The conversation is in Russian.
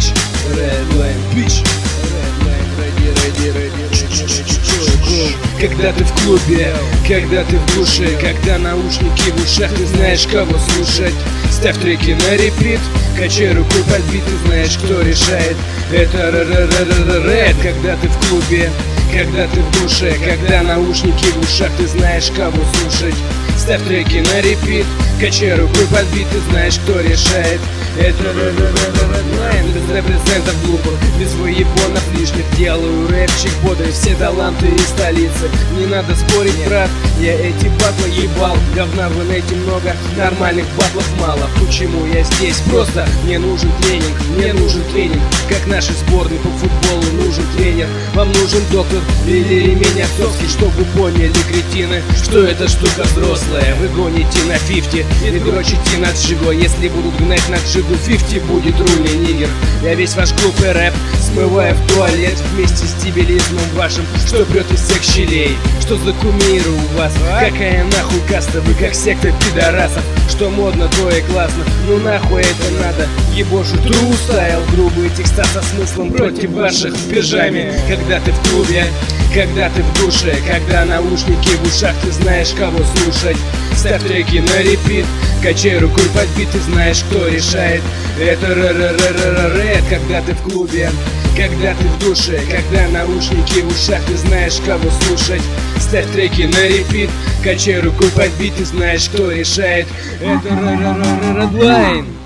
bitch, Redline bitch, Redline, ready. Когда ты в клубе, когда ты в душе, когда наушники в ушах, ты знаешь, кого слушать. Ставь треки на репит, качай рукой под бит, ты знаешь, кто решает. Это рэд. Когда ты в клубе, когда ты в душе, когда наушники в ушах, ты знаешь, кого слушать. Ставь треки на репит, качай рукой под бит, ты знаешь, кто решает. Это Redline, без репрезентов глупых, без выебонов лишних. Делаю рэпчик бодрый, все таланты из столицы. Не надо спорить, брат, я эти батлы ебал. Говна вы найти много, нормальных батлов мало. Почему я здесь? Просто мне нужен тренинг, как нашей сборной по футболу нужен тренер. Вам нужен доктор или ремень отцовский, чтобы поняли, кретины, что эта штука взрослая. Вы гоните на 50 или дрочите на джиго. Если будут гнать на джигу 50, будет рульный нигер. Я весь ваш глупый рэп смываю в туалет вместе с дебилизмом вашим, что прет из всех щелей. Что за кумиры у вас? Какая нахуй каста? Вы как секта пидорасов. Что модно, то и классно. Ну нахуй это надо? Ебошу true style, грубые текста со смыслом против ваших в пижаме. Когда ты в клубе, когда ты в душе, когда наушники в ушах, ты знаешь, кого слушать. Ставь треки на репит, качай рукой под бит, ты знаешь, кто решает. Это рэд. Когда ты в клубе, когда ты в душе, когда наушники в ушах, ты знаешь, кого слушать. Ставь треки на репит, качай рукой под бит, ты знаешь, кто решает. Это Redline.